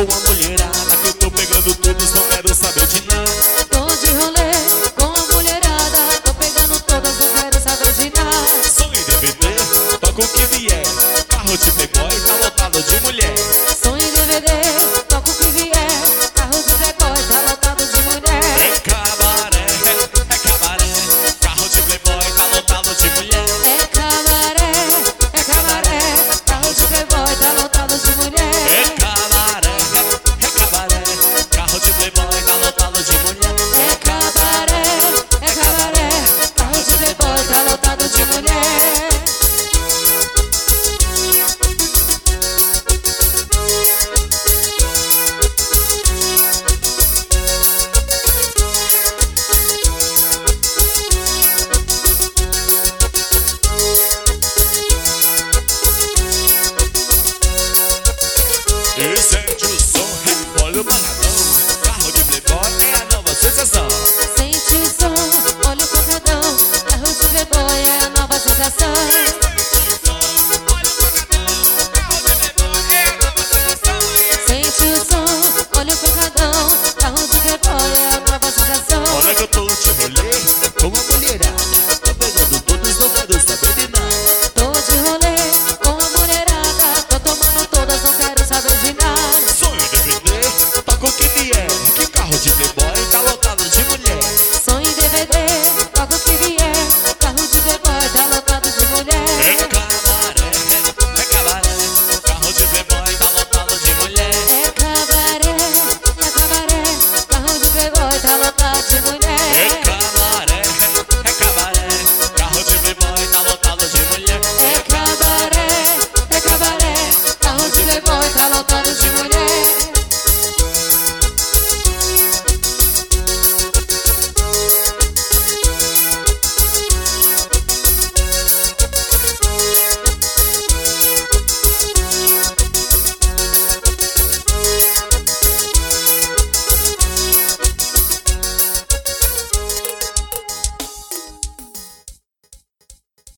a mulherada que eu tô pegando todos, não quero saber de nada. Tô de rolê com a mulherada, tô pegando todas, não quero saber de nada. Som em DVD, toca o que vier. Carro de playboy tá lotado de mulher. Som em DVD, toca o que vier. Carro de playboy tá lotado de mulher. É cabaré, é cabaré. Carro de playboy tá lotado de mulher. É cabaré, é cabaré. Carro de playboy tá lotado de mulher. É cabaré, é cabaré. Carro de playboy tá lotado de mulher. É cabaré, é cabaré. Carro de playboy tá lotado de mulher. E sente o som, olha o pancadão. Carro de playboy é a nova sensação. Sente o som, olha o pancadão. Carro de playboy é a nova sensação. Sente o som, olha o pancadão. Carro de playboy é a nova sensação. Olha que eu tô de rolê com a mulherada. Tô pegando todos, não quero saber de nada. Tô de rolê com a mulherada, tô tomando todas, não quero saber de nada. Som